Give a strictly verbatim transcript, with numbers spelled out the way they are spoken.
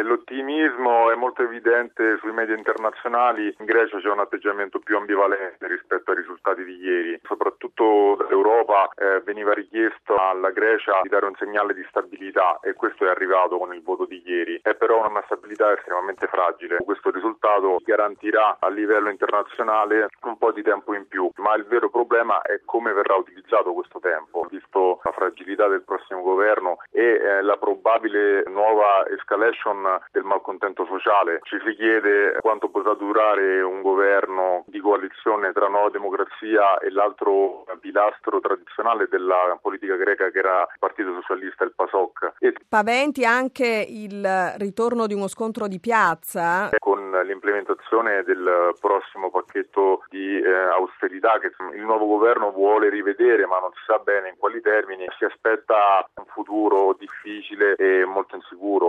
L'ottimismo è molto evidente sui media internazionali. In Grecia c'è un atteggiamento più ambivalente rispetto ai risultati di ieri. Soprattutto dall'Europa eh, veniva richiesto alla Grecia di dare un segnale di stabilità e questo è arrivato con il voto di ieri. È però una stabilità estremamente fragile. Questo risultato garantirà a livello internazionale un po' di tempo in più, ma il vero problema è come verrà utilizzato questo tempo, visto la fragilità del prossimo governo e eh, la probabile nuova escalation del malcontento sociale. Ci si chiede quanto potrà durare un governo di coalizione tra Nuova Democrazia e l'altro pilastro tradizionale della politica greca, che era il Partito Socialista, il PASOK. E paventi anche il ritorno di uno scontro di piazza? Con l'implementazione del prossimo pacchetto di eh, austerità che il nuovo governo vuole rivedere, ma non si sa bene in quali termini, si aspetta un futuro difficile e molto insicuro.